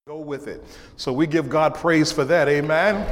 Go with it. So we give God praise for that. Amen.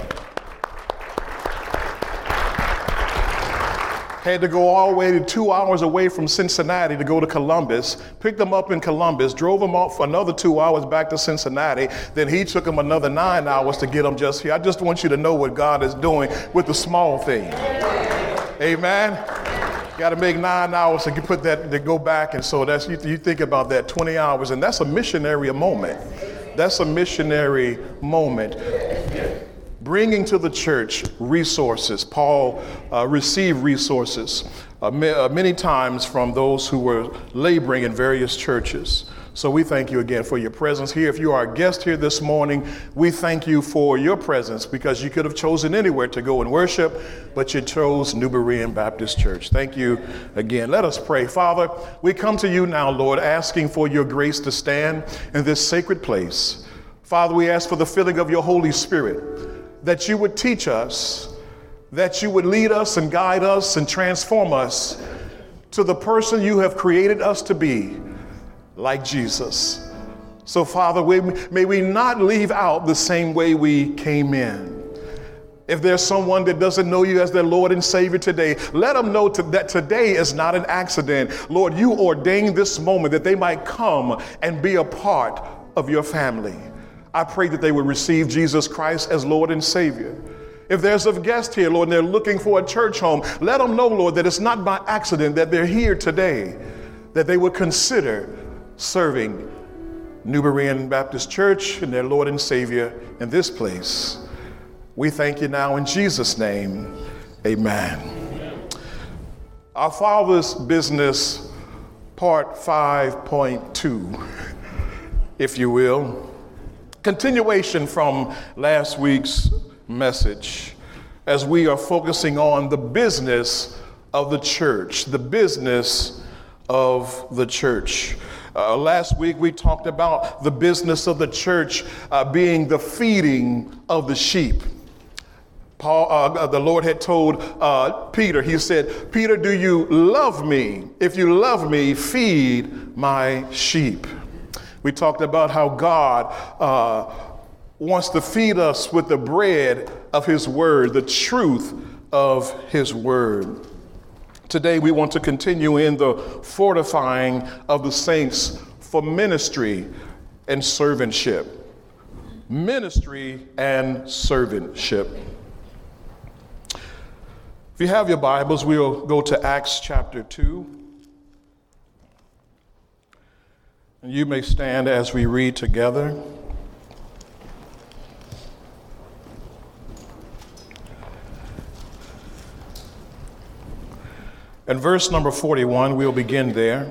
Had to go all the way to 2 hours away from Cincinnati to go to Columbus, picked them up in Columbus, drove them off for another 2 hours back to Cincinnati. Then he took them another 9 hours to get them just here. I just want you to know what God is doing with the small thing. Amen. Got to make 9 hours to put that, to go back. And so that's, you think about that, 20 hours, and that's a missionary moment. That's a missionary moment. Bringing to the church resources. Paul received resources many times from those who were laboring in various churches. So we thank you again for your presence here. If you are a guest here this morning, we thank you for your presence, because you could have chosen anywhere to go and worship, but you chose New Berean Baptist Church. Thank you again. Let us pray. Father, we come to you now, Lord, asking for your grace to stand in this sacred place. Father, we ask for the filling of your Holy Spirit, that you would teach us, that you would lead us and guide us and transform us to the person you have created us to be, like Jesus. So, Father, may we not leave out the same way we came in. If there's someone that doesn't know you as their Lord and Savior today, let them know that today is not an accident. Lord, you ordained this moment that they might come and be a part of your family. I pray that they would receive Jesus Christ as Lord and Savior. If there's a guest here, Lord, and they're looking for a church home, let them know, Lord, that it's not by accident that they're here today, that they would consider serving New Berean Baptist Church and their Lord and Savior in this place. We thank you now in Jesus' name. Amen. Our Father's Business, part 5.2, if you will. Continuation from last week's message, as we are focusing on the business of the church, the business of the church. Last week we talked about the business of the church being the feeding of the sheep. The Lord had told Peter, he said, Peter, do you love me? If you love me, feed my sheep. We talked about how God wants to feed us with the bread of his word, the truth of his word. Today we want to continue in the fortifying of the saints for ministry and servantship. Ministry and servantship. If you have your Bibles, we'll go to Acts chapter 2. And you may stand as we read together. And verse number 41, we'll begin there.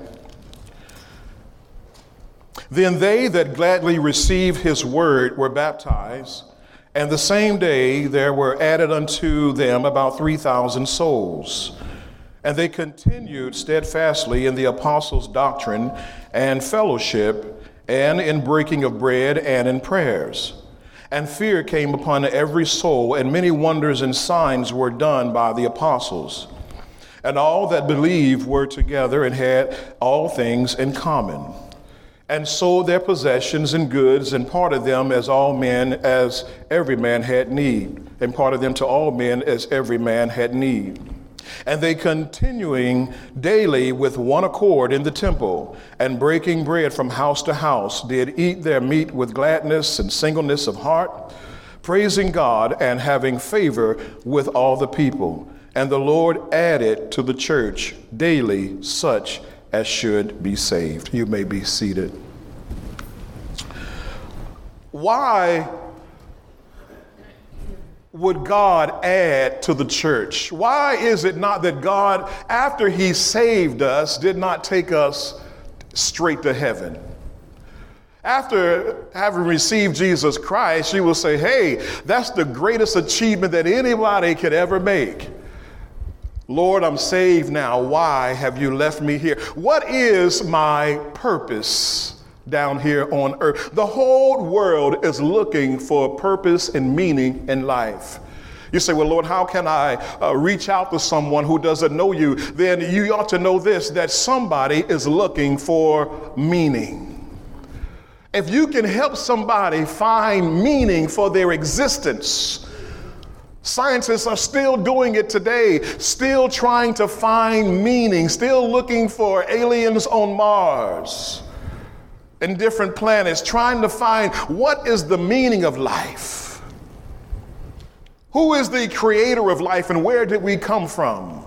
Then they that gladly received his word were baptized, and the same day there were added unto them about 3,000 souls. And they continued steadfastly in the apostles' doctrine and fellowship, and in breaking of bread and in prayers. And fear came upon every soul, and many wonders and signs were done by the apostles. And all that believed were together and had all things in common, and sold their possessions and goods, and parted them as every man had need, and parted them to all men as every man had need. And they continuing daily with one accord in the temple, and breaking bread from house to house, did eat their meat with gladness and singleness of heart, praising God and having favor with all the people. And the Lord added to the church daily such as should be saved. You may be seated. Why would God add to the church? Why is it not that God, after he saved us, did not take us straight to heaven? After having received Jesus Christ, you will say, hey, that's the greatest achievement that anybody could ever make. Lord, I'm saved now. Why have you left me here? What is my purpose down here on earth? The whole world is looking for purpose and meaning in life. You say, well, Lord, how can I reach out to someone who doesn't know you? Then you ought to know this, that somebody is looking for meaning. if you can help somebody find meaning for their existence, scientists are still doing it today, still trying to find meaning, still looking for aliens on Mars and different planets, trying to find what is the meaning of life. Who is the creator of life and where did we come from?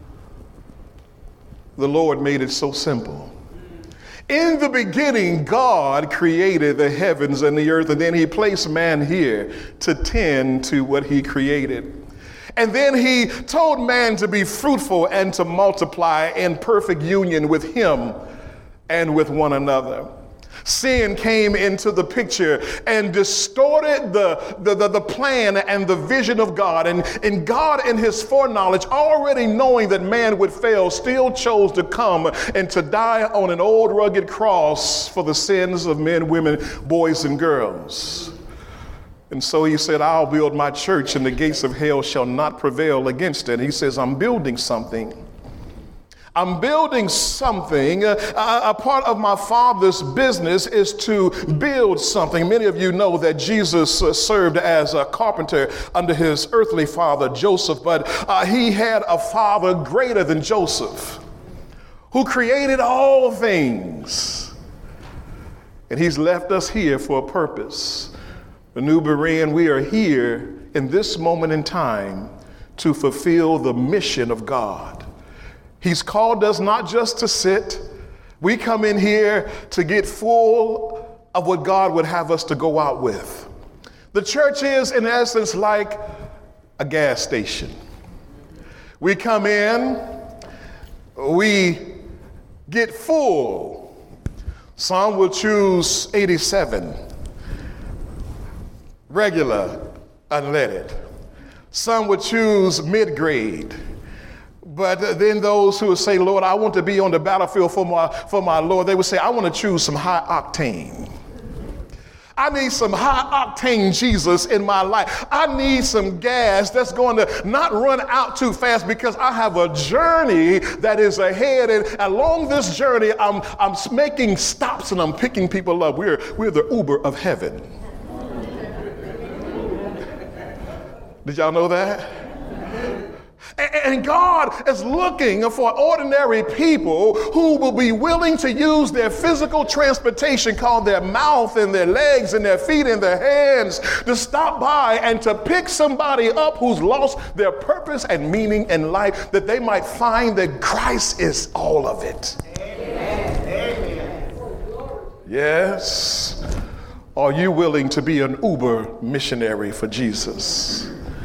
The Lord made it so simple. In the beginning, God created the heavens and the earth, and then he placed man here to tend to what he created. And then he told man to be fruitful and to multiply in perfect union with him and with one another. Sin came into the picture and distorted the plan and the vision of God. And God, in his foreknowledge, already knowing that man would fail, still chose to come and to die on an old rugged cross for the sins of men, women, boys, and girls. And so he said, I'll build my church and the gates of hell shall not prevail against it. And he says, I'm building something. I'm building something. A part of my Father's business is to build something. Many of you know that Jesus served as a carpenter under his earthly father, Joseph, but he had a father greater than Joseph who created all things. And he's left us here for a purpose. The New Berean, we are here in this moment in time to fulfill the mission of God. He's called us not just to sit. We come in here to get full of what God would have us to go out with. The church is, in essence, like a gas station. We come in, we get full. Some will choose 87, regular, unleaded. Some would choose mid-grade. But then those who would say, Lord, I want to be on the battlefield for my Lord, they would say, I want to choose some high octane. I need some high octane Jesus in my life. I need some gas that's going to not run out too fast because I have a journey that is ahead. And along this journey, I'm making stops and I'm picking people up. We're the Uber of heaven. Did y'all know that? And God is looking for ordinary people who will be willing to use their physical transportation called their mouth and their legs and their feet and their hands to stop by and to pick somebody up who's lost their purpose and meaning in life, that they might find that Christ is all of it. Amen. Yes. Are you willing to be an Uber missionary for Jesus?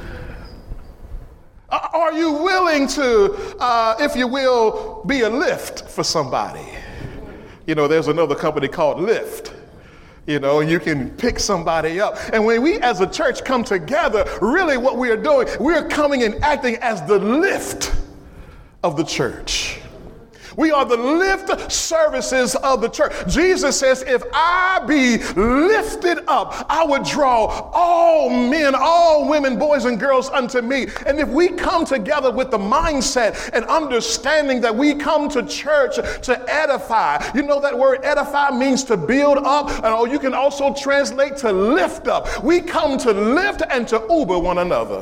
Are you willing to, if you will, be a Lyft for somebody? You know, there's another company called Lyft. You know, you can pick somebody up. And when we as a church come together, really what we are doing, we're coming and acting as the Lyft of the church. We are the lift services of the church. Jesus says, if I be lifted up, I would draw all men, all women, boys and girls unto me. And if we come together with the mindset and understanding that we come to church to edify, you know that word edify means to build up, and you can also translate to lift up. We come to lift and to Uber one another.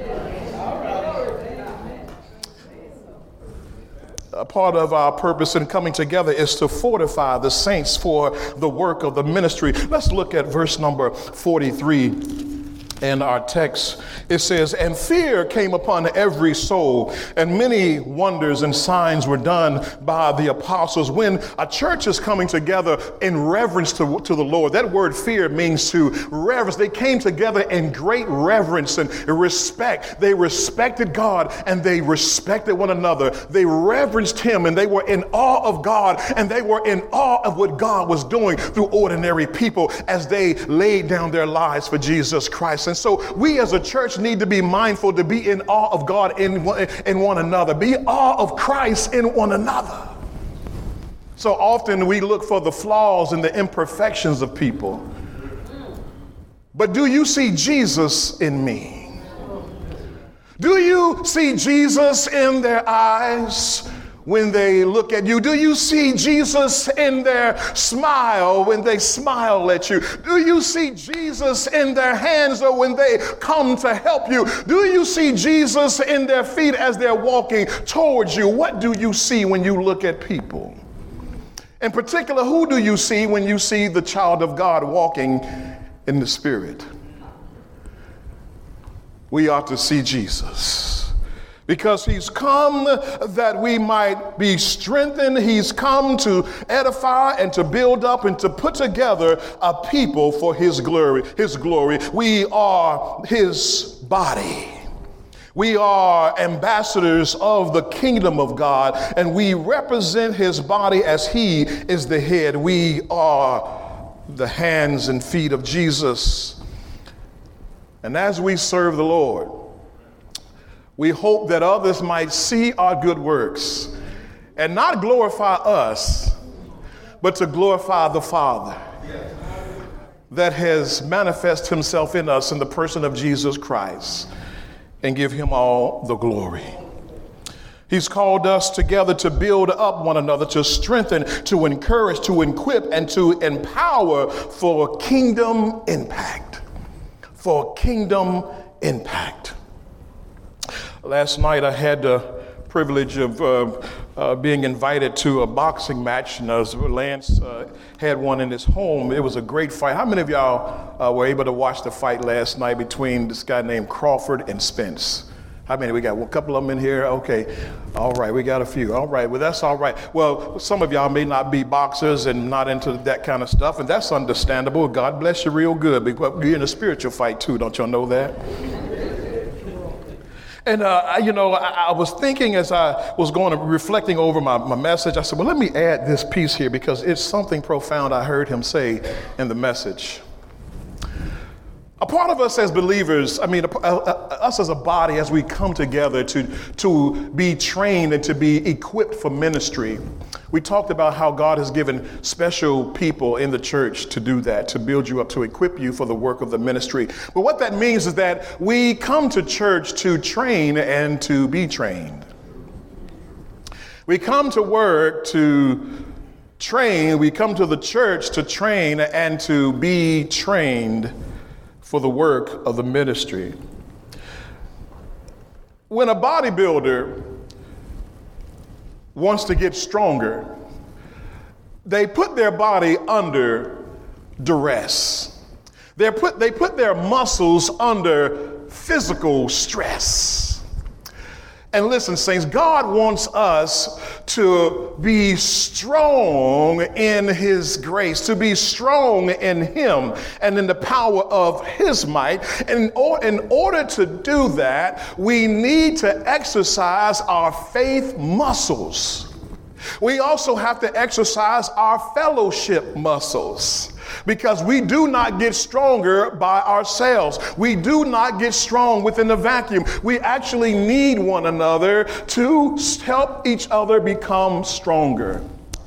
A part of our purpose in coming together is to fortify the saints for the work of the ministry. Let's look at verse number 43 in our text. It says, and fear came upon every soul, and many wonders and signs were done by the apostles. When a church is coming together in reverence to the Lord, that word fear means to reverence. They came together in great reverence and respect. They respected God and they respected one another. They reverenced him and they were in awe of God, and they were in awe of what God was doing through ordinary people as they laid down their lives for Jesus Christ. And so we as a church need to be mindful to be in awe of God in one another. Be awe of Christ in one another. So often we look for the flaws and the imperfections of people. But do you see Jesus in me? Do you see Jesus in their eyes when they look at you? Do you see Jesus in their smile when they smile at you? Do you see Jesus in their hands or when they come to help you? Do you see Jesus in their feet as they're walking towards you? What do you see when you look at people? In particular, who do you see when you see the child of God walking in the Spirit? We ought to see Jesus. Because he's come that we might be strengthened. He's come to edify and to build up and to put together a people for his glory. His glory. We are his body. We are ambassadors of the kingdom of God, and we represent his body as he is the head. We are the hands and feet of Jesus. And as we serve the Lord, we hope that others might see our good works and not glorify us, but to glorify the Father that has manifested himself in us in the person of Jesus Christ, and give him all the glory. He's called us together to build up one another, to strengthen, to encourage, to equip, and to empower for kingdom impact. For kingdom impact. Last night I had the privilege of being invited to a boxing match, and Lance had one in his home. It was a great fight. How many of y'all were able to watch the fight last night between this guy named Crawford and Spence? How many? We got a couple of them in here? Okay. All right. We got a few. All right. Well, that's all right. Well, some of y'all may not be boxers and not into that kind of stuff, and that's understandable. God bless you real good, because you're in a spiritual fight too. Don't y'all know that? And, I was thinking as I was reflecting over my message, I said, well, let me add this piece here because it's something profound I heard him say in the message. A part of us as believers, us as a body, as we come together to be trained and to be equipped for ministry, we talked about how God has given special people in the church to do that, to build you up, to equip you for the work of the ministry. But what that means is that we come to church to train and to be trained. We come to work to train. We come to the church to train and to be trained for the work of the ministry. When a bodybuilder wants to get stronger, they put their body under duress. They put their muscles under physical stress. And listen, saints, God wants us to be strong in his grace, to be strong in him and in the power of his might. And in order to do that, we need to exercise our faith muscles. We also have to exercise our fellowship muscles, because we do not get stronger by ourselves. We do not get strong within the vacuum. We actually need one another to help each other become stronger.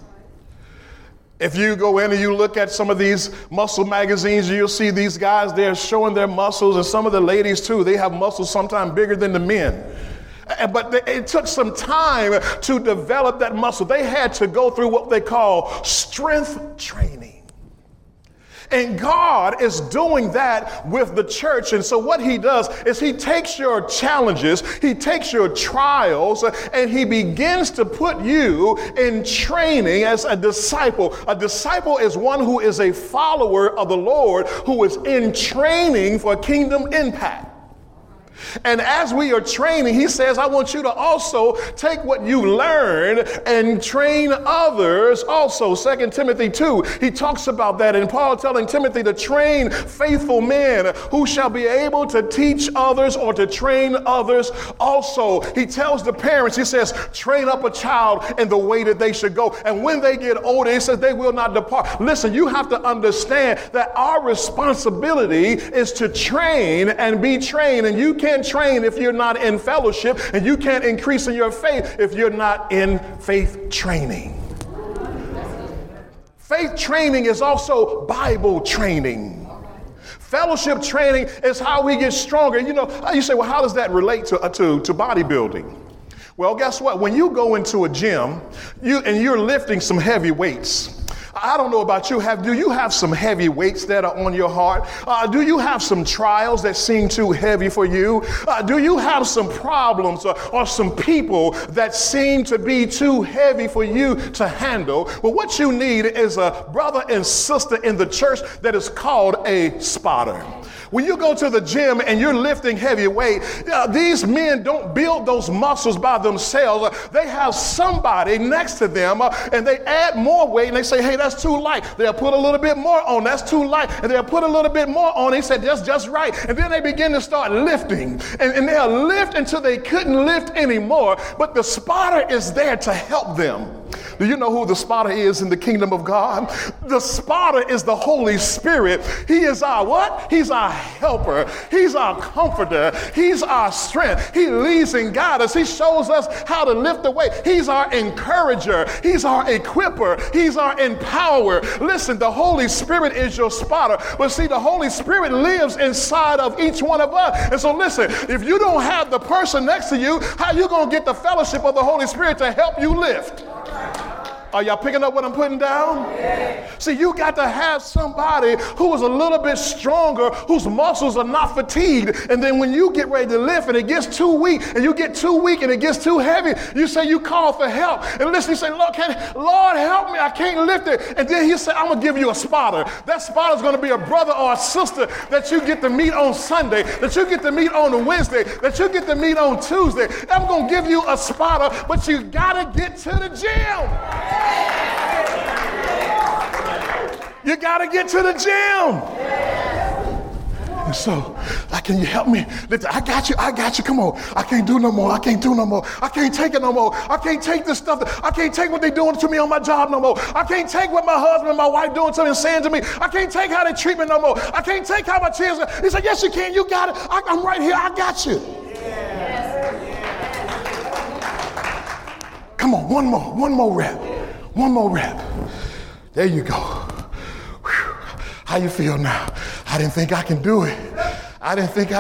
If you go in and you look at some of these muscle magazines, you'll see these guys, they're showing their muscles, and some of the ladies too, they have muscles sometimes bigger than the men. But it took some time to develop that muscle. They had to go through what they call strength training. And God is doing that with the church. And so what he does is he takes your challenges, he takes your trials, and he begins to put you in training as a disciple. A disciple is one who is a follower of the Lord, who is in training for kingdom impact. And as we are training, he says, I want you to also take what you learned and train others also. 2 Timothy 2, he talks about that. And Paul telling Timothy to train faithful men who shall be able to teach others or to train others also. He tells the parents, he says, train up a child in the way that they should go. And when they get older, he says they will not depart. Listen, you have to understand that our responsibility is to train and be trained. And you can't train if you're not in fellowship, and you can't increase in your faith if you're not in faith training. Faith training is also Bible training. Fellowship training is how we get stronger. You know, you say, well, how does that relate to bodybuilding? Well, guess what? When you go into a gym and you're lifting some heavy weights, I don't know about you. Do you have some heavy weights that are on your heart? Do you have some trials that seem too heavy for you? Do you have some problems or some people that seem to be too heavy for you to handle? Well, what you need is a brother and sister in the church that is called a spotter. When you go to the gym and you're lifting heavy weight, these men don't build those muscles by themselves. They have somebody next to them and they add more weight and they say, hey, that's too light. They'll put a little bit more on. That's too light. And they'll put a little bit more on. He said, that's just right. And then they begin to start lifting and they'll lift until they couldn't lift anymore. But the spotter is there to help them. Do you know who the spotter is in the kingdom of God? The spotter is the Holy Spirit. He is our what? He's our helper. He's our comforter. He's our strength. He leads and guides us. He shows us how to lift the weight. He's our encourager. He's our equiper. He's our empower. Listen, the Holy Spirit is your spotter. But see, the Holy Spirit lives inside of each one of us. And so listen, if you don't have the person next to you, how you going to get the fellowship of the Holy Spirit to help you lift? Are y'all picking up what I'm putting down? Yeah. See, you got to have somebody who is a little bit stronger, whose muscles are not fatigued. And then when you get ready to lift and it gets too weak, and you get too weak and it gets too heavy, you say you call for help. And listen, you say, Lord, help me, I can't lift it. And then he said, I'm going to give you a spotter. That spotter is going to be a brother or a sister that you get to meet on Sunday, that you get to meet on a Wednesday, that you get to meet on Tuesday. I'm going to give you a spotter, but you got to get to the gym. You got to get to the gym. And so, can you help me? I got you. Come on. I can't do no more. I can't take it no more. I can't take this stuff. I can't take what they're doing to me on my job no more. I can't take what my husband and my wife doing to me and saying to me. I can't take how they treat me no more. I can't take how my children. He said, yes, you can. You got it. I'm right here. I got you. Come on. One more rep. One more rep. There you go. Whew. How you feel now? I didn't think I can do it. I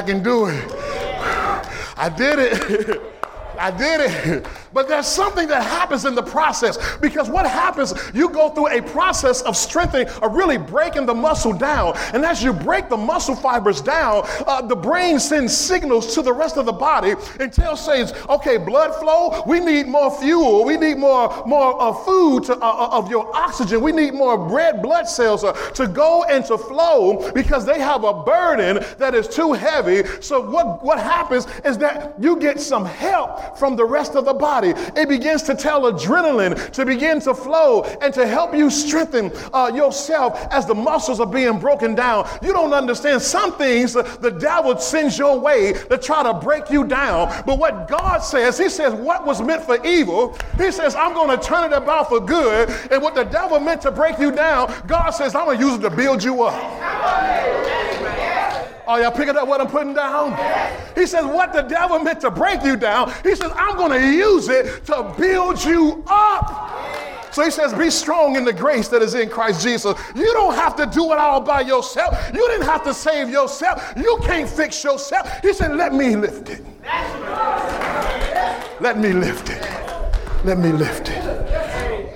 did it. I did it. But there's something that happens in the process, because what happens, you go through a process of strengthening, of really breaking the muscle down. And as you break the muscle fibers down, the brain sends signals to the rest of the body and says, okay, blood flow, we need more fuel. We need more food of your oxygen. We need more red blood cells to go and to flow, because they have a burden that is too heavy. So what happens is that you get some help from the rest of the body. It begins to tell adrenaline to begin to flow and to help you strengthen yourself as the muscles are being broken down. You don't understand. Some things the devil sends your way to try to break you down. But what God says, he says what was meant for evil, he says I'm going to turn it about for good. And what the devil meant to break you down, God says I'm going to use it to build you up. Are y'all picking up what I'm putting down? He says what the devil meant to break you down, he says I'm going to use it to build you up. So he says, be strong in the grace that is in Christ Jesus. You don't have to do it all by yourself. You didn't have to save yourself. You can't fix yourself. He said, let me lift it. Let me lift it. Let me lift it.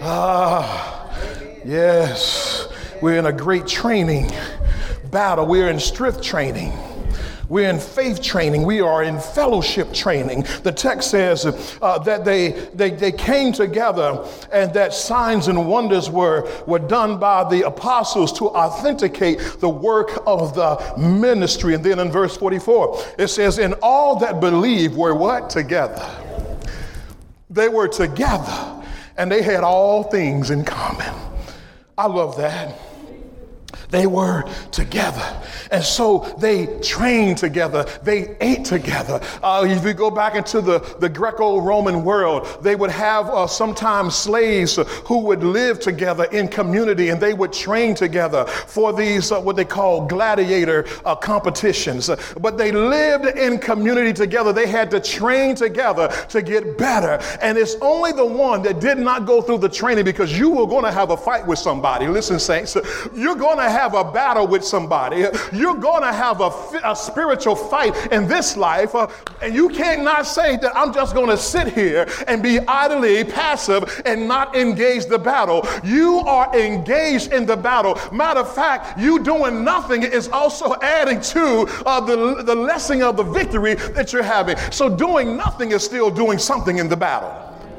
Yes, we're in a great training battle. We're in strength training. We're in faith training. We are in fellowship training. The text says that they came together and that signs and wonders were done by the apostles to authenticate the work of the ministry. And then in verse 44, it says, and all that believed were what? Together. They were together and they had all things in common. I love that. They were together. And so they trained together. They ate together. If you go back into the Greco-Roman world, they would have sometimes slaves who would live together in community, and they would train together for these, what they call gladiator competitions. But they lived in community together. They had to train together to get better. And it's only the one that did not go through the training, because you were going to have a fight with somebody. Listen, saints, you're going to have have a battle with somebody. You're going to have a spiritual fight in this life. And you cannot say that I'm just going to sit here and be idly passive and not engage the battle. You are engaged in the battle. Matter of fact, you doing nothing is also adding to the lesson of the victory that you're having. So doing nothing is still doing something in the battle.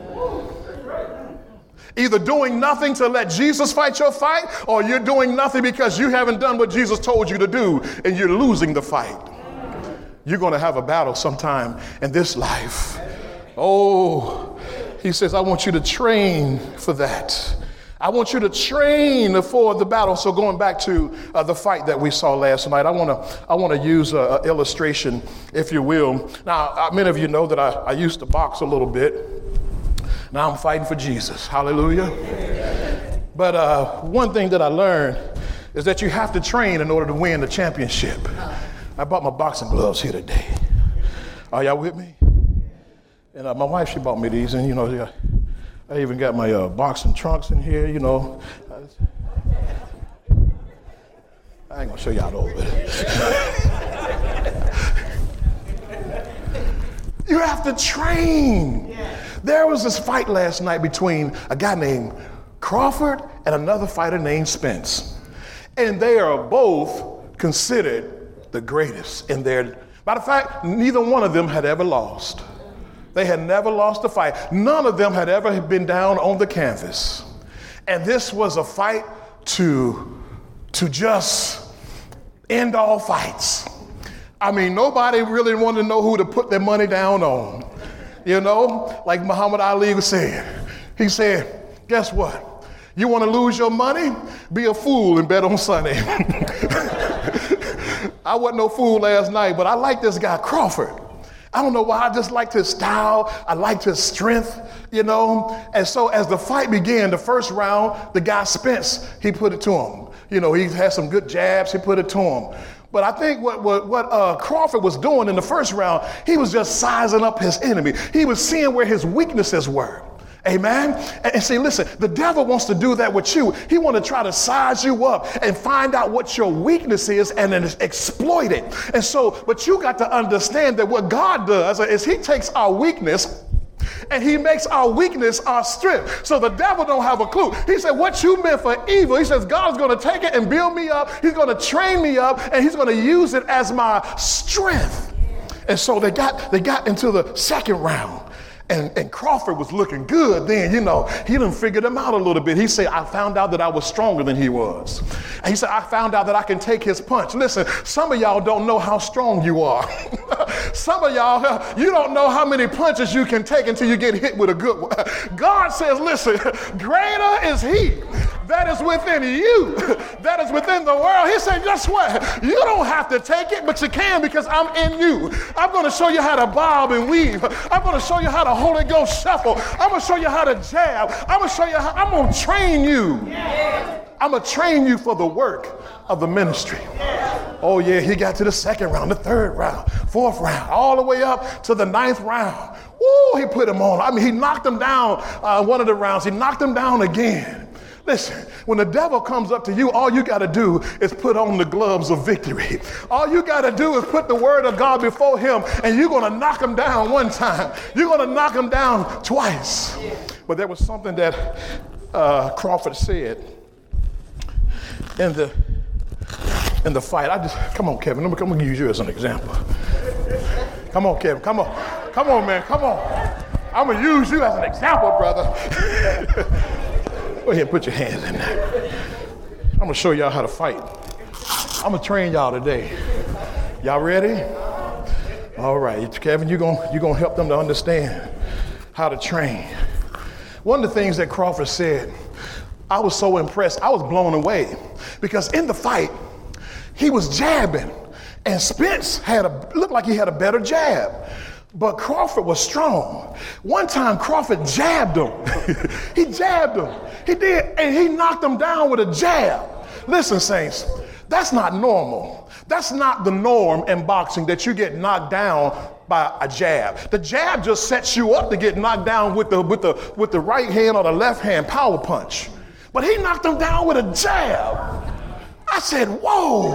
Either doing nothing to let Jesus fight your fight, or you're doing nothing because you haven't done what Jesus told you to do and you're losing the fight. You're going to have a battle sometime in this life. Oh, he says, I want you to train for that. I want you to train for the battle. So going back to the fight that we saw last night, I want to use an illustration, if you will. Now, many of you know that I used to box a little bit. Now I'm fighting for Jesus. Hallelujah. But one thing that I learned is that you have to train in order to win the championship. I bought my boxing gloves here today. Are y'all with me? And my wife, she bought me these, and I even got my boxing trunks in here, I ain't gonna show y'all those. You have to train. There was this fight last night between a guy named Crawford and another fighter named Spence. And they are both considered the greatest in their. Matter of fact, neither one of them had ever lost. They had never lost a fight. None of them had ever been down on the canvas. And this was a fight to just end all fights. I mean, nobody really wanted to know who to put their money down on. Like Muhammad Ali was saying. He said, guess what? You want to lose your money? Be a fool and bet on Sunday. I wasn't no fool last night, but I like this guy, Crawford. I don't know why, I just liked his style. I liked his strength, And so as the fight began, the first round, the guy Spence, he put it to him. He had some good jabs, he put it to him. But I think what Crawford was doing in the first round, he was just sizing up his enemy. He was seeing where his weaknesses were. Amen. And see, listen, the devil wants to do that with you. He wants to try to size you up and find out what your weakness is and then exploit it. And so, but you got to understand that what God does is he takes our weakness and he makes our weakness our strength. So the devil don't have a clue. He said, what you meant for evil, he says, God's going to take it and build me up. He's going to train me up and he's going to use it as my strength. And so they got into the second round. And Crawford was looking good then, he done figured him out a little bit. He said, I found out that I was stronger than he was. And he said, I found out that I can take his punch. Listen, some of y'all don't know how strong you are. Some of y'all, you don't know how many punches you can take until you get hit with a good one. God says, listen, greater is he that is within you, that is within the world. He said, guess what? You don't have to take it, but you can because I'm in you. I'm going to show you how to bob and weave. I'm going to show you how to Holy Ghost shuffle. I'm going to show you how to jab. I'm going to show you how, I'm going to train you. I'm going to train you for the work of the ministry. Oh yeah, he got to the second round, the third round, fourth round, all the way up to the ninth round. Woo, he put him on. I mean, he knocked him down one of the rounds. He knocked him down again. Listen, when the devil comes up to you, all you got to do is put on the gloves of victory. All you got to do is put the word of God before him, and you're going to knock him down one time. You're going to knock him down twice. But there was something that Crawford said in the fight. Come on, Kevin. I'm going to use you as an example. Come on, Kevin. Come on, man. Come on. I'm going to use you as an example, brother. Go ahead and put your hands in there. I'm going to show y'all how to fight. I'm going to train y'all today. Y'all ready? All right. Kevin, you're going to help them to understand how to train. One of the things that Crawford said, I was so impressed. I was blown away because in the fight, he was jabbing and Spence looked like he had a better jab. But Crawford was strong. One time Crawford jabbed him. He jabbed him. He did, and he knocked him down with a jab. Listen, saints, that's not normal. That's not the norm in boxing, that you get knocked down by a jab. The jab just sets you up to get knocked down with the right hand or the left hand power punch. But he knocked him down with a jab. I said, whoa.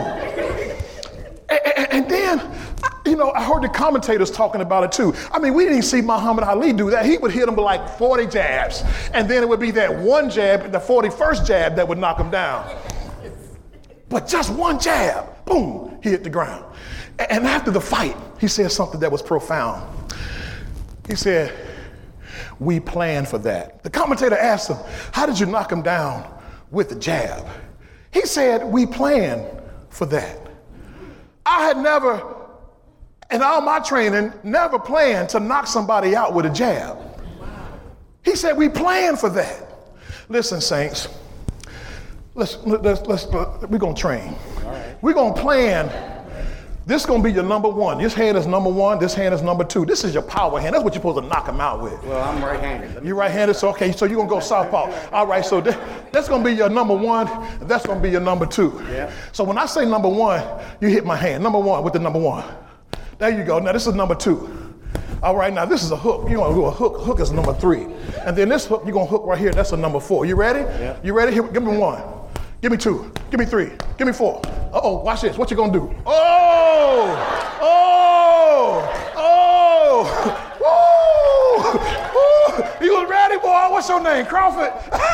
And then, I heard the commentators talking about it too. I mean, we didn't see Muhammad Ali do that. He would hit him with like 40 jabs. And then it would be that one jab, the 41st jab that would knock him down. But just one jab, boom, he hit the ground. And after the fight, he said something that was profound. He said, we planned for that. The commentator asked him, how did you knock him down with the jab? He said, we planned for that. I had never, in all my training, never planned to knock somebody out with a jab. He said, we planned for that. Listen, saints, we're going to train. We're going to plan. This is going to be your number one. This hand is number one. This hand is number two. This is your power hand. That's what you're supposed to knock him out with. Well, I'm right-handed. You're right-handed, so okay, so you're going to go southpaw. All right, so that's going to be your number one. That's going to be your number two. Yeah. So when I say number one, you hit my hand. Number one with the number one. There you go. Now this is number two. All right, now this is a hook. You're going to do a hook. Hook is number three. And then this hook, you're going to hook right here. That's a number four. You ready? Yeah. You ready? Here, give me one. Give me two. Give me three. Give me four. Uh-oh, watch this. What you gonna do? Oh! Woo! You ready, boy? What's your name? Crawford?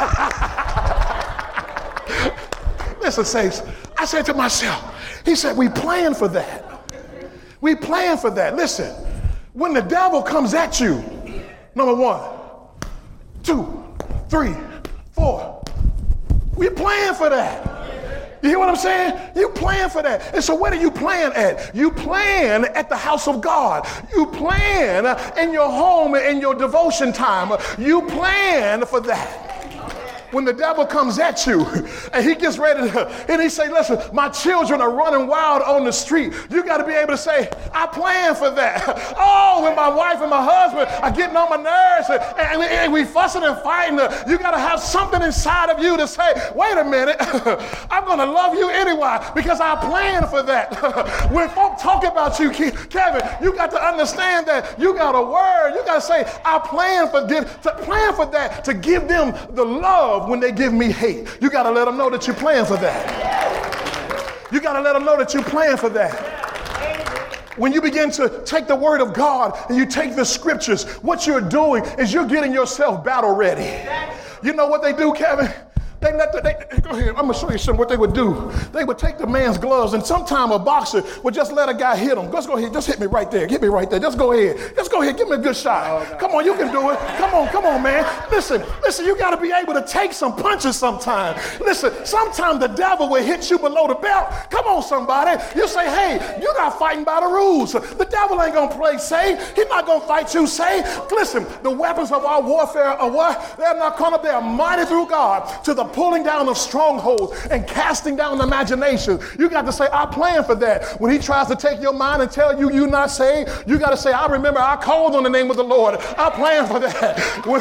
Listen, saints, I said to myself, he said, we planned for that. We planned for that. Listen, when the devil comes at you, number 1, 2, 3, 4, we plan for that. You hear what I'm saying? You plan for that. And so where do you plan at? You plan at the house of God. You plan in your home, in your devotion time. You plan for that. When the devil comes at you and he gets ready to, and he say, listen, my children are running wild on the street. You got to be able to say, I plan for that. Oh, when my wife and my husband are getting on my nerves and we fussing and fighting, you got to have something inside of you to say, wait a minute, I'm going to love you anyway because I plan for that. When folk talk about you, Kevin, you got to understand that you got a word. You got to say, I plan for that, to give them the love when they give me hate. You got to let them know that you plan for that. You got to let them know that you plan for that. When you begin to take the word of God and you take the scriptures, what you're doing is you're getting yourself battle ready. You know what they do, Kevin? Go ahead, I'm gonna show you what they would do. They would take the man's gloves, and sometime a boxer would just let a guy hit him. Just go ahead, just hit me right there. Hit me right there. Just go ahead, give me a good shot. Come on, you can do it. Come on, man. Listen, you gotta be able to take some punches sometime. Listen, sometimes the devil will hit you below the belt. Come on, somebody. You say, hey, you're not fighting by the rules. The devil ain't gonna play safe. He's not gonna fight you safe. Listen, the weapons of our warfare are what? They're not carnal, they are mighty through God to the pulling down of strongholds and casting down imaginations. You got to say, I plan for that. When he tries to take your mind and tell you you're not saved, you got to say, I remember I called on the name of the Lord. I plan for that.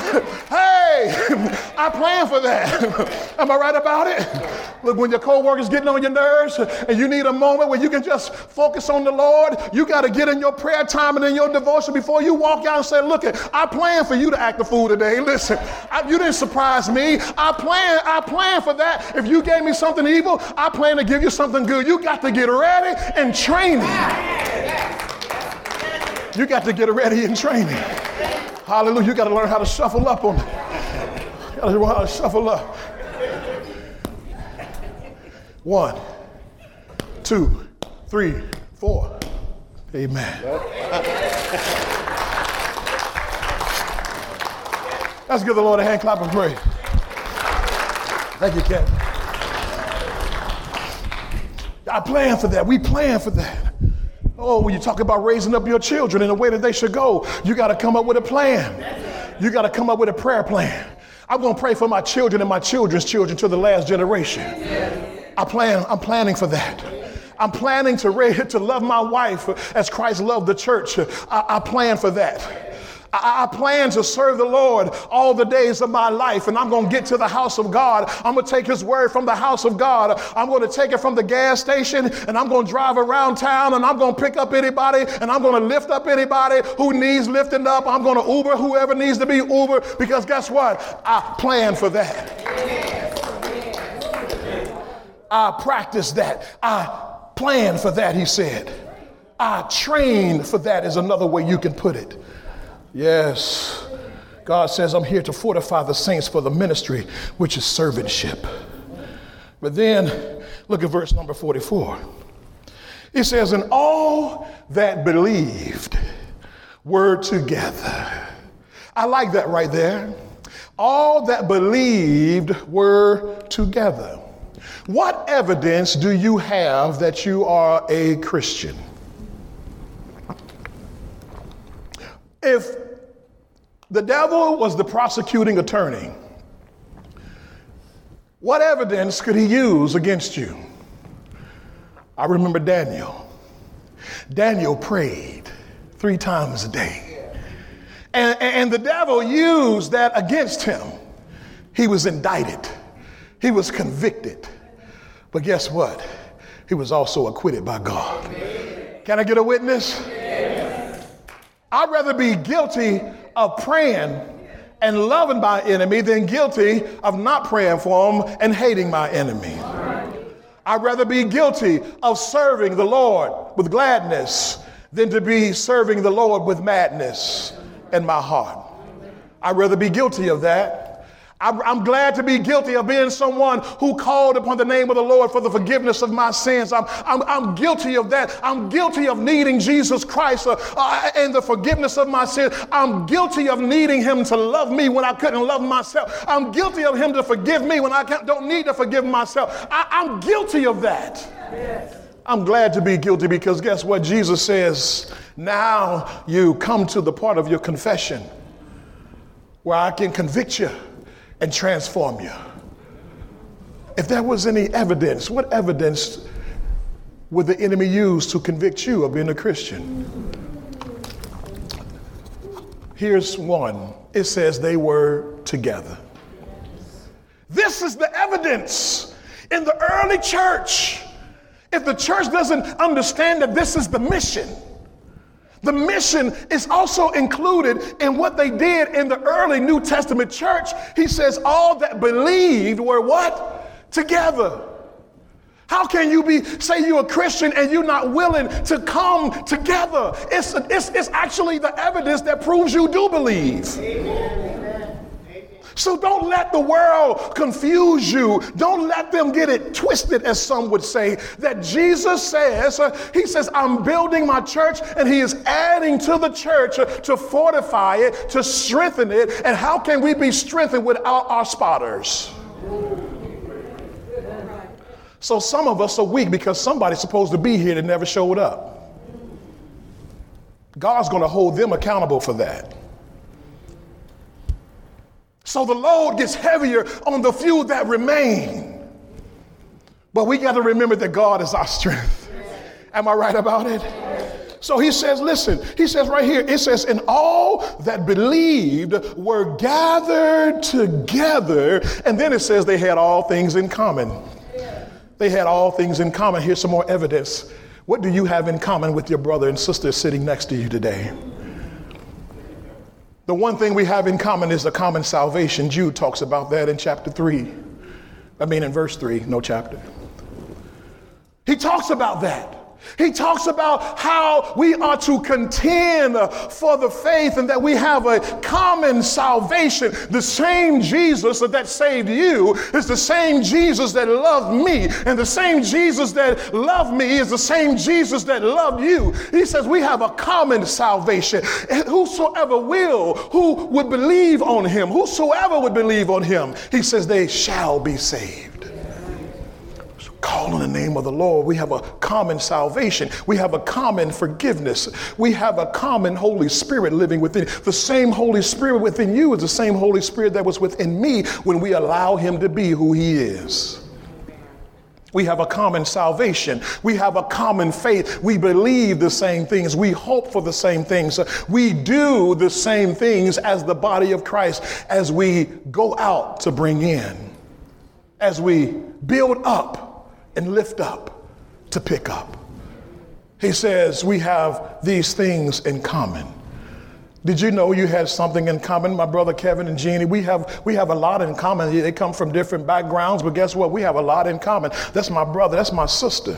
Hey, I plan for that. Am I right about it? Look, when your co-worker's getting on your nerves and you need a moment where you can just focus on the Lord, you got to get in your prayer time and in your devotion before you walk out and say, look, I plan for you to act the fool today. Listen, you didn't surprise me. I plan for that. If you gave me something evil, I plan to give you something good. You got to get ready and training. You got to get ready and training. Hallelujah. You got to learn how to shuffle up on it. You got to learn how to shuffle up. 1, 2, 3, 4. Amen. Let's give the Lord a hand clap of praise. Thank you, Ken. I plan for that. We plan for that. Oh, when you talk about raising up your children in the way that they should go, you got to come up with a plan. You got to come up with a prayer plan. I'm going to pray for my children and my children's children to the last generation. I'm planning for that. I'm planning to love my wife as Christ loved the church. I plan for that. I plan to serve the Lord all the days of my life, and I'm going to get to the house of God. I'm going to take his word from the house of God. I'm going to take it from the gas station, and I'm going to drive around town, and I'm going to pick up anybody, and I'm going to lift up anybody who needs lifting up. I'm going to Uber whoever needs to be Uber, because guess what? I plan for that. I practiced that. I planned for that, he said. I trained for that is another way you can put it. Yes. God says, I'm here to fortify the saints for the ministry, which is servantship. But then look at verse number 44. It says, and all that believed were together. I like that right there. All that believed were together. What evidence do you have that you are a Christian? If the devil was the prosecuting attorney, what evidence could he use against you? I remember Daniel. Daniel prayed 3 times a day. And the devil used that against him. He was indicted. He was convicted. But guess what? He was also acquitted by God. Can I get a witness? I'd rather be guilty of praying and loving my enemy than guilty of not praying for him and hating my enemy. I'd rather be guilty of serving the Lord with gladness than to be serving the Lord with madness in my heart. I'd rather be guilty of that. I'm glad to be guilty of being someone who called upon the name of the Lord for the forgiveness of my sins. I'm guilty of that. I'm guilty of needing Jesus Christ and the forgiveness of my sins. I'm guilty of needing him to love me when I couldn't love myself. I'm guilty of him to forgive me when I don't need to forgive myself. I'm guilty of that. Yes. I'm glad to be guilty because guess what? Jesus says, now you come to the part of your confession where I can convict you and transform you. If there was any evidence, what evidence would the enemy use to convict you of being a Christian? Here's one. It says they were together. This is the evidence in the early church. If the church doesn't understand that this is the mission is also included in what they did in the early New Testament church. He says all that believed were what? Together. How can you say you're a Christian and you're not willing to come together? It's actually the evidence that proves you do believe. Amen. So don't let the world confuse you. Don't let them get it twisted, as some would say, that Jesus says, he says, I'm building my church, and he is adding to the church to fortify it, to strengthen it. And how can we be strengthened without our spotters? So some of us are weak because somebody's supposed to be here that never showed up. God's going to hold them accountable for that. So the load gets heavier on the few that remain. But we got to remember that God is our strength. Am I right about it? So he says, listen, he says right here, it says, and all that believed were gathered together. And then it says they had all things in common. They had all things in common. Here's some more evidence. What do you have in common with your brother and sister sitting next to you today? The one thing we have in common is a common salvation. Jude talks about that in in verse 3, no chapter. He talks about that. He talks about how we are to contend for the faith and that we have a common salvation. The same Jesus that saved you is the same Jesus that loved me. And the same Jesus that loved me is the same Jesus that loved you. He says we have a common salvation. And whosoever who would believe on him, whosoever would believe on him, he says they shall be saved. Call on the name of the Lord. We have a common salvation. We have a common forgiveness. We have a common Holy Spirit living within. The same Holy Spirit within you is the same Holy Spirit that was within me when we allow him to be who he is. We have a common salvation. We have a common faith. We believe the same things. We hope for the same things. We do the same things as the body of Christ as we go out to bring in, as we build up and lift up to pick up. He says we have these things in common. Did you know you had something in common? My brother Kevin and Jeannie, we have a lot in common. They come from different backgrounds, but guess what? We have a lot in common. That's my brother, that's my sister.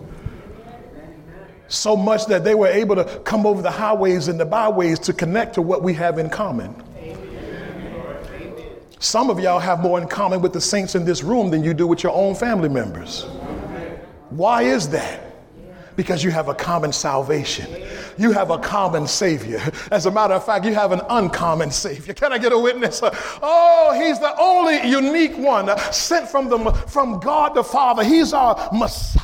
So much that they were able to come over the highways and the byways to connect to what we have in common. Some of y'all have more in common with the saints in this room than you do with your own family members. Why is that? Because you have a common salvation. You have a common Savior. As a matter of fact, you have an uncommon Savior. Can I get a witness? Oh, he's the only unique one sent from God the Father. He's our Messiah.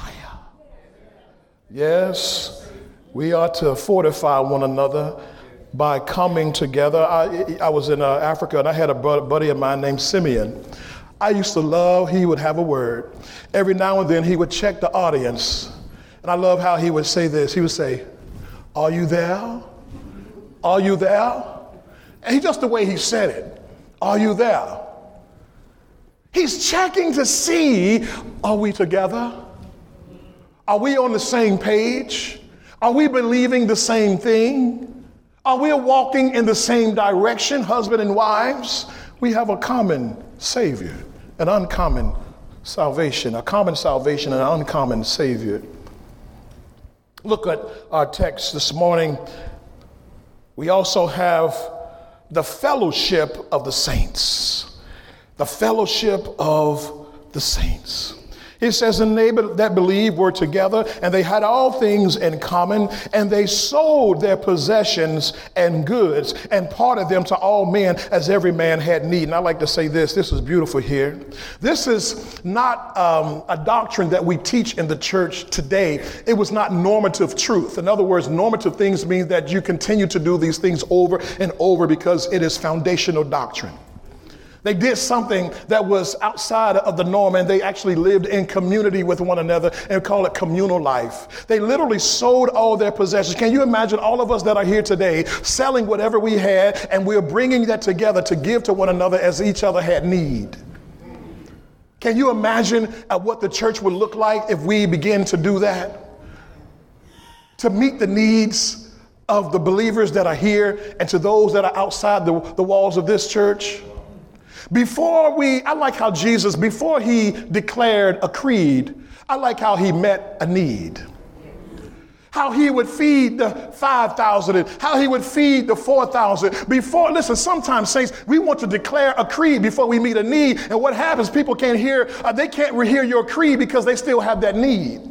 Yes, we are to fortify one another by coming together. I was in Africa, and I had a buddy of mine named Simeon. I used to love, he would have a word. Every now and then he would check the audience. And I love how he would say this. He would say, "Are you there? Are you there?" And just the way he said it, "Are you there?" He's checking to see, are we together? Are we on the same page? Are we believing the same thing? Are we walking in the same direction, husband and wives? We have a common Savior, an uncommon salvation, a common salvation and an uncommon Savior. Look at our text this morning. We also have the fellowship of the saints. The fellowship of the saints. It says, and they that believed were together, and they had all things in common, and they sold their possessions and goods, and parted them to all men as every man had need. And I like to say this is beautiful here. This is not a doctrine that we teach in the church today. It was not normative truth. In other words, normative things mean that you continue to do these things over and over because it is foundational doctrine. They did something that was outside of the norm, and they actually lived in community with one another and call it communal life. They literally sold all their possessions. Can you imagine all of us that are here today selling whatever we had, and we're bringing that together to give to one another as each other had need? Can you imagine what the church would look like if we begin to do that? To meet the needs of the believers that are here and to those that are outside the walls of this church. I like how Jesus, before he declared a creed, I like how he met a need. How he would feed the 5,000 and how he would feed the 4,000. Listen, sometimes saints, we want to declare a creed before we meet a need. And what happens, people can't hear your creed because they still have that need.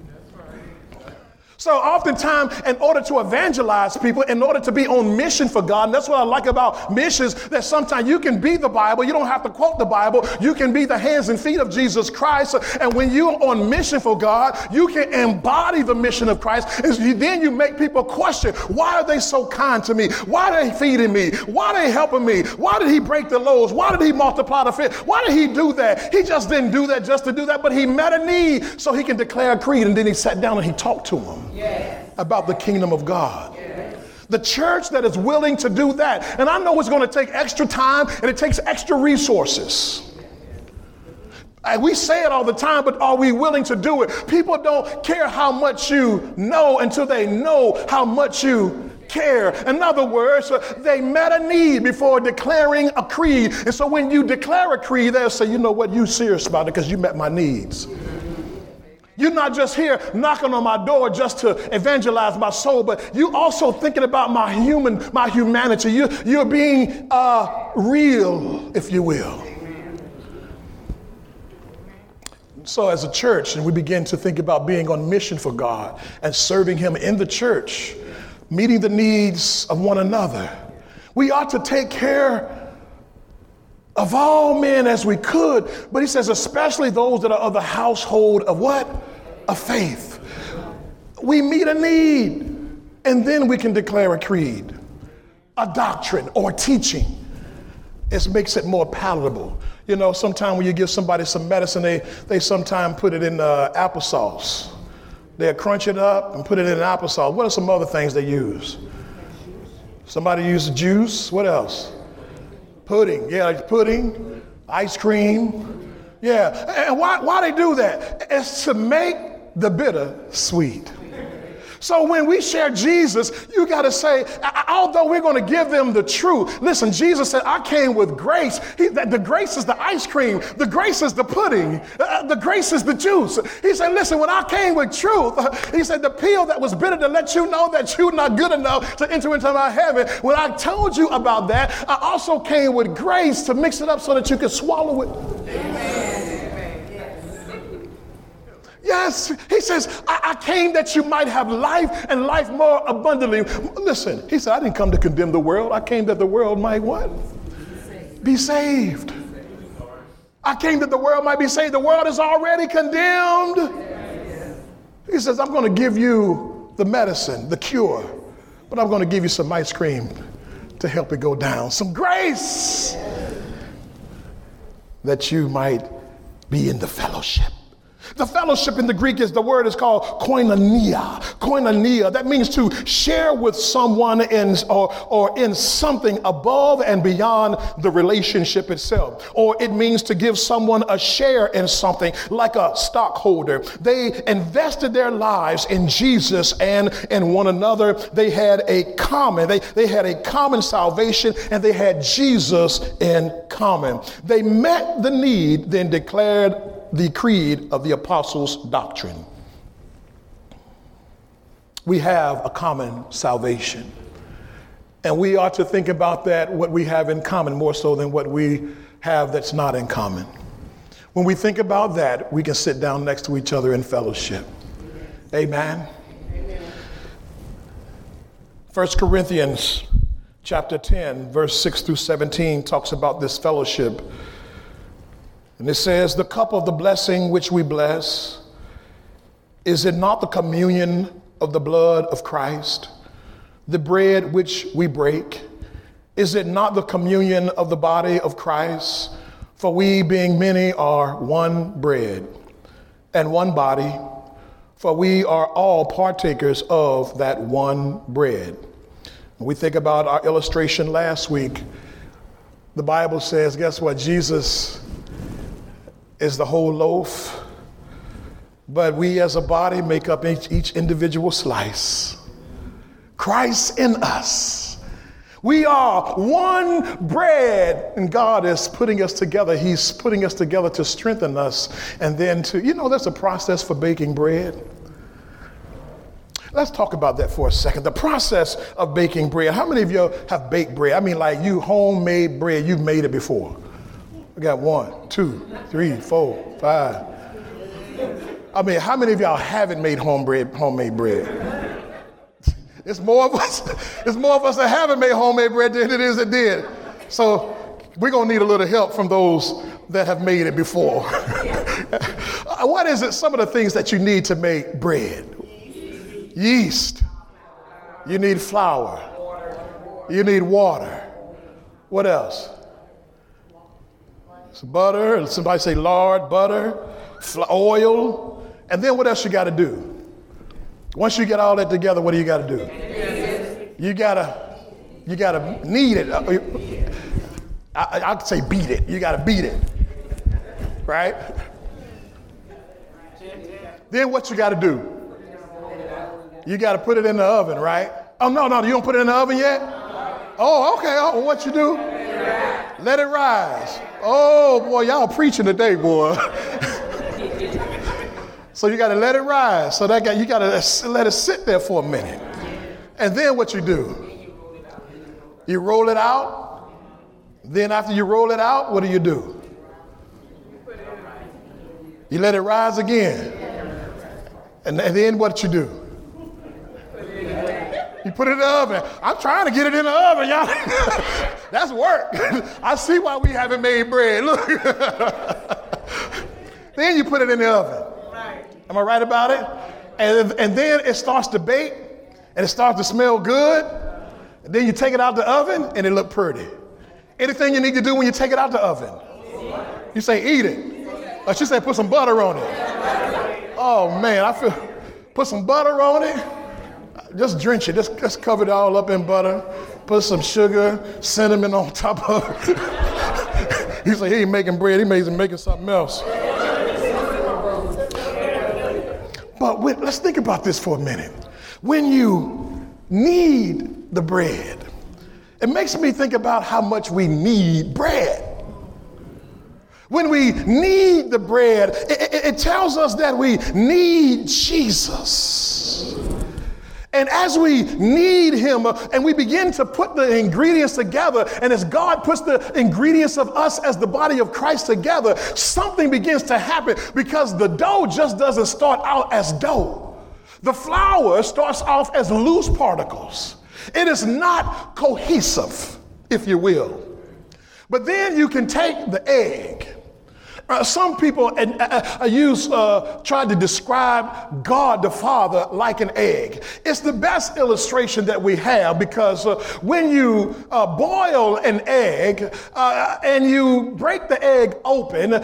So oftentimes, in order to evangelize people, in order to be on mission for God, and that's what I like about missions, that sometimes you can be the Bible. You don't have to quote the Bible. You can be the hands and feet of Jesus Christ. And when you're on mission for God, you can embody the mission of Christ. And then you make people question, why are they so kind to me? Why are they feeding me? Why are they helping me? Why did he break the loaves? Why did he multiply the fish? Why did he do that? He just didn't do that just to do that, but he met a need so he can declare a creed. And then he sat down and he talked to them. Yes. About the kingdom of God. Yes. The church that is willing to do that. And I know it's going to take extra time and it takes extra resources. And we say it all the time, but are we willing to do it? People don't care how much you know until they know how much you care. In other words, they met a need before declaring a creed. And so when you declare a creed, they'll say, you know what, you're serious about it because you met my needs. You're not just here knocking on my door just to evangelize my soul, but you also thinking about my humanity. You're being real, if you will. So as a church, and we begin to think about being on mission for God and serving him in the church, meeting the needs of one another, we ought to take care of all men as we could, but he says especially those that are of the household of what? Of faith. We meet a need, and then we can declare a creed, a doctrine or teaching. It makes it more palatable. You know, sometimes when you give somebody some medicine, they sometimes put it in applesauce. They'll crunch it up and put it in applesauce. What are some other things they use? Somebody uses juice. What else? Pudding, yeah, like pudding, ice cream, yeah. And why they do that? It's to make the bitter sweet. So when we share Jesus, you got to say, although we're going to give them the truth, listen, Jesus said, I came with grace. The grace is the ice cream. The grace is the pudding. The grace is the juice. He said, listen, when I came with truth, he said, the pill that was bitter to let you know that you're not good enough to enter into my heaven. When I told you about that, I also came with grace to mix it up so that you could swallow it. Amen. Yes, he says, I came that you might have life and life more abundantly. Listen, he said, I didn't come to condemn the world. I came that the world might what? Be saved. I came that the world might be saved. The world is already condemned. He says, I'm going to give you the medicine, the cure, but I'm going to give you some ice cream to help it go down. Some grace that you might be in the fellowship. The fellowship in the Greek is, the word is called koinonia. Koinonia, that means to share with someone or in something above and beyond the relationship itself. Or it means to give someone a share in something, like a stockholder. They invested their lives in Jesus and in one another. They had a common, they had a common salvation, and they had Jesus in common. They met the need, then declared the creed of the apostles' doctrine. We have a common salvation. And we ought to think about that, what we have in common, more so than what we have that's not in common. When we think about that, we can sit down next to each other in fellowship. Amen. 1 Corinthians chapter 10, verse 6 through 17 talks about this fellowship. And it says, the cup of the blessing which we bless, is it not the communion of the blood of Christ? The bread which we break, is it not the communion of the body of Christ? For we, being many, are one bread and one body, for we are all partakers of that one bread. When we think about our illustration last week, the Bible says, guess what? Jesus is the whole loaf, but we as a body make up each individual slice. Christ in us. We are one bread, and God is putting us together. He's putting us together to strengthen us, and then there's a process for baking bread. Let's talk about that for a second. The process of baking bread. How many of you have baked bread? I mean, like you homemade bread, you've made it before. We got 1, 2, 3, 4, 5. I mean, how many of y'all haven't made homemade bread? It's more of us that haven't made homemade bread than it is that did. So we're gonna need a little help from those that have made it before. What is it? Some of the things that you need to make bread. Yeast. You need flour. You need water. What else? Some butter, somebody say lard, butter, oil, and then what else you got to do? Once you get all that together, what do you got to do? You gotta knead it. I'd say beat it. You got to beat it, right? Then what you got to do? You got to put it in the oven, right? Oh no, you don't put it in the oven yet? Oh, okay. Oh, what you do? Let it rise. Oh boy, y'all preaching today, boy. So you got to let it rise. So you got to let it sit there for a minute. And then what you do? You roll it out. Then after you roll it out, what do? You let it rise again. And then what you do? You put it in the oven. I'm trying to get it in the oven, y'all. That's work. I see why we haven't made bread. Look. Then you put it in the oven. Am I right about it? And then it starts to bake, and it starts to smell good. And then you take it out the oven, and it look pretty. Anything you need to do when you take it out the oven? You say, eat it. Or she said, put some butter on it. Oh, man, put some butter on it. Just drench it. Just cover it all up in butter. Put some sugar, cinnamon on top of it. He said he ain't making bread. He making something else. But let's think about this for a minute. when you need the bread, it makes me think about how much we need bread. When we need the bread, it tells us that we need Jesus. And as we need him and we begin to put the ingredients together, and as God puts the ingredients of us as the body of Christ together, something begins to happen, because the dough just doesn't start out as dough. The flour starts off as loose particles. It is not cohesive, if you will. But then you can take the egg. Some people tried to describe God the Father like an egg. It's the best illustration that we have, because when you boil an egg and you break the egg open,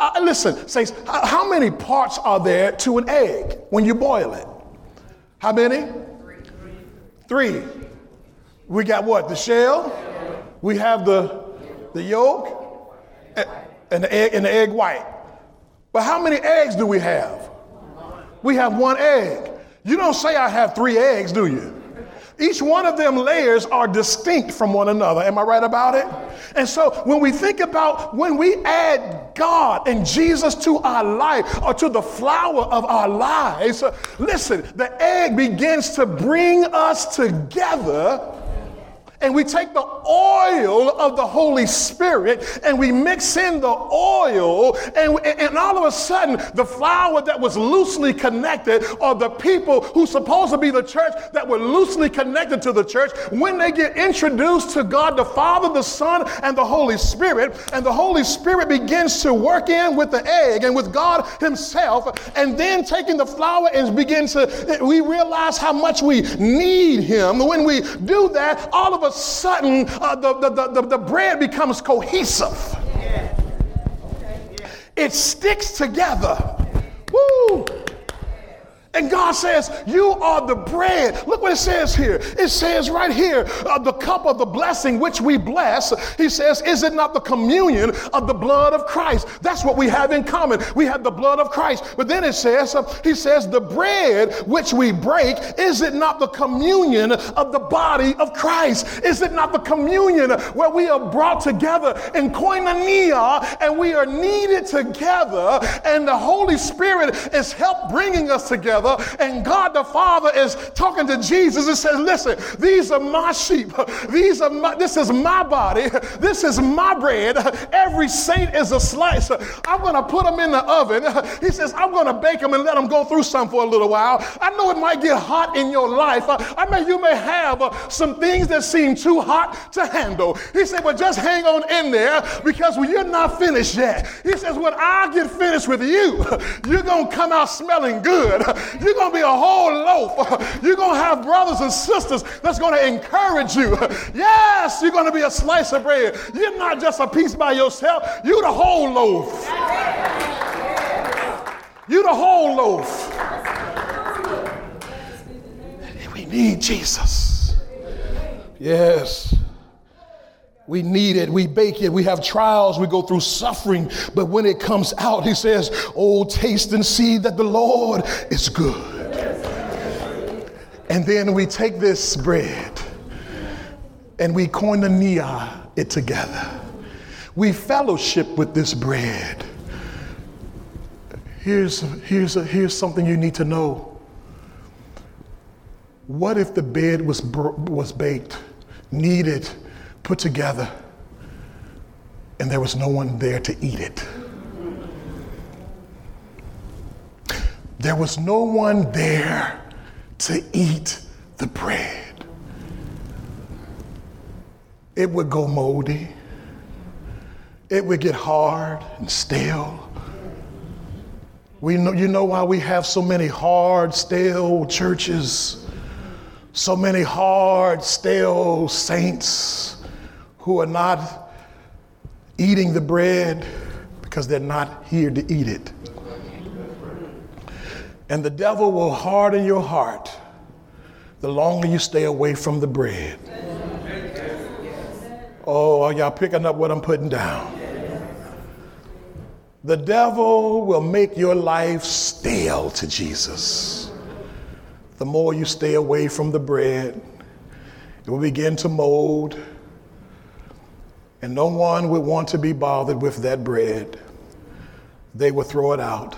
how many parts are there to an egg when you boil it? How many? Three. We got what? The shell. We have the yolk. And the egg white. But how many eggs do we have? We have one egg. You don't say I have 3 eggs, do you? Each one of them layers are distinct from one another. Am I right about it? And so when we think about when we add God and Jesus to our life, or to the flour of our lives, listen, the egg begins to bring us together. And we take the oil of the Holy Spirit and we mix in the oil, and all of a sudden the flour that was loosely connected, or the people who supposed to be the church that were loosely connected to the church, when they get introduced to God the Father, the Son, and the Holy Spirit, and the Holy Spirit begins to work in with the egg and with God himself, and then taking the flour and we realize how much we need him. When we do that, all of a sudden the bread becomes cohesive. It sticks together. Woo! And God says, you are the bread. Look what it says here. It says right here, the cup of the blessing which we bless. He says, is it not the communion of the blood of Christ? That's what we have in common. We have the blood of Christ. But then it says, he says, the bread which we break, is it not the communion of the body of Christ? Is it not the communion where we are brought together in koinonia, and we are kneaded together, and the Holy Spirit is help bringing us together? And God the Father is talking to Jesus and says, listen, these are my sheep. This is my body. This is my bread. Every saint is a slice. I'm going to put them in the oven. He says, I'm going to bake them and let them go through some for a little while. I know it might get hot in your life. You may have some things that seem too hot to handle. He said, but just hang on in there, because you're not finished yet. He says, when I get finished with you, you're going to come out smelling good. You're going to be a whole loaf. You're going to have brothers and sisters that's going to encourage you. Yes, you're going to be a slice of bread. You're not just a piece by yourself. You're the whole loaf. You're the whole loaf. We need Jesus. Yes. We need it, we bake it, we have trials, we go through suffering, but when it comes out, he says, oh, taste and see that the Lord is good. And then we take this bread and we koinonia it together. We fellowship with this bread. Here's something you need to know. What if the bread was baked, kneaded, put together, and there was no one there to eat it? There was no one there to eat the bread. It would go moldy. It would get hard and stale. You know why we have so many hard, stale churches, so many hard, stale saints who are not eating the bread? Because they're not here to eat it. And the devil will harden your heart the longer you stay away from the bread. Oh, are y'all picking up what I'm putting down? The devil will make your life stale to Jesus. the more you stay away from the bread, it will begin to mold, and no one would want to be bothered with that bread. They will throw it out.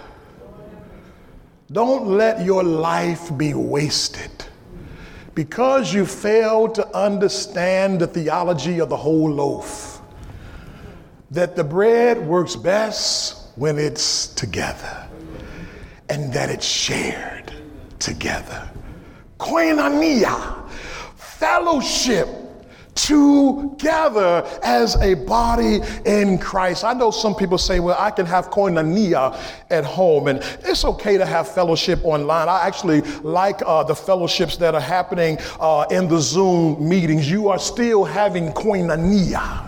Don't let your life be wasted because you failed to understand the theology of the whole loaf, that the bread works best when it's together and that it's shared together. Koinonia, fellowship together as a body in Christ. I know some people say, well, I can have koinonia at home, and it's okay to have fellowship online. I actually like the fellowships that are happening in the Zoom meetings. You are still having koinonia.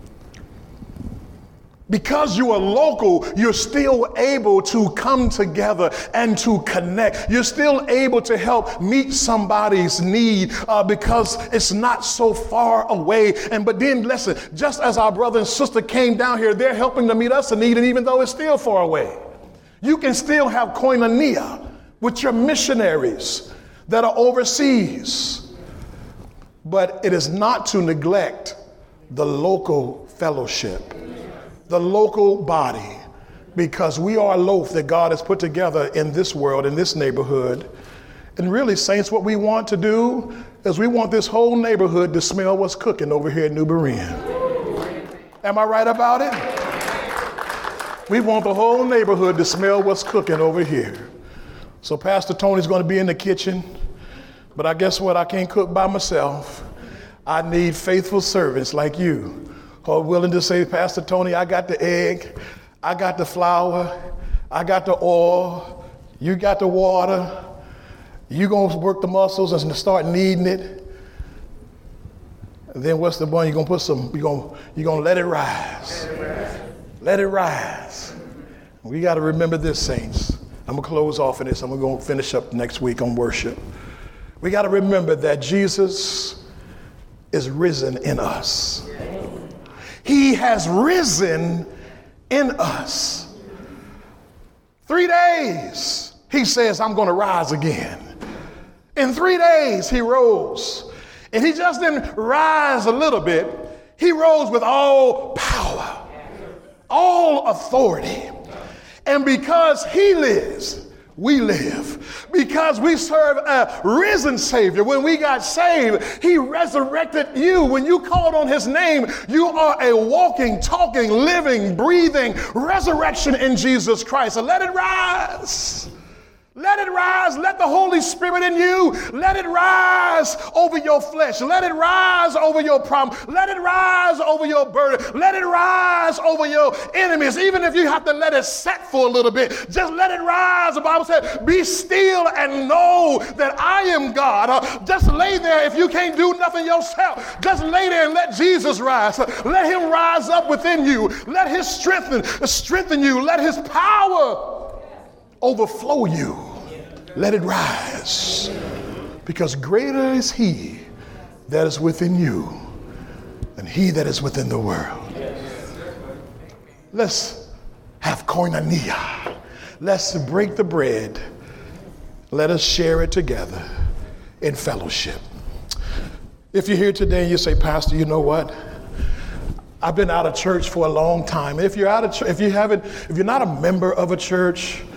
Because you are local, you're still able to come together and to connect. You're still able to help meet somebody's need because it's not so far away. But then listen, just as our brother and sister came down here, they're helping to meet us a need, and even though it's still far away, you can still have koinonia with your missionaries that are overseas. But it is not to neglect the local fellowship, the local body, because we are a loaf that God has put together in this world, in this neighborhood. And really, saints, what we want to do is we want this whole neighborhood to smell what's cooking over here in New Berean. Am I right about it? We want the whole neighborhood to smell what's cooking over here. So Pastor Tony's going to be in the kitchen, but I guess what? I can't cook by myself. I need faithful servants like you who are willing to say, Pastor Tony, I got the egg, I got the flour, I got the oil, you got the water, you gonna work the muscles and start kneading it. And then what's the one? You're gonna put some, you're gonna let it rise. Let it rise. We gotta remember this, saints. I'm gonna close off in this. I'm gonna finish up next week on worship. We gotta remember that Jesus is risen in us. He has risen in us. 3 days, he says, I'm going to rise again. In 3 days, he rose. And he just didn't rise a little bit. He rose with all power, all authority. And because he lives, we live. Because we serve a risen Savior. When we got saved, he resurrected you. When you called on his name, you are a walking, talking, living, breathing resurrection in Jesus Christ. So let it rise. Let it rise. Let the Holy Spirit in you, let it rise over your flesh. Let it rise over your problem. Let it rise over your burden. Let it rise over your enemies. Even if you have to let it set for a little bit, just let it rise. The Bible said, be still and know that I am God. Just lay there. If you can't do nothing yourself, just lay there and let Jesus rise. Let him rise up within you. Let his strengthen you. Let his power overflow you. Let it rise. Because greater is he that is within you than he that is within the world. Let's have koinonia. Let's break the bread. Let us share it together in fellowship. If you're here today and you say, Pastor, you know what? I've been out of church for a long time. If you're out of if you're not a member of a church,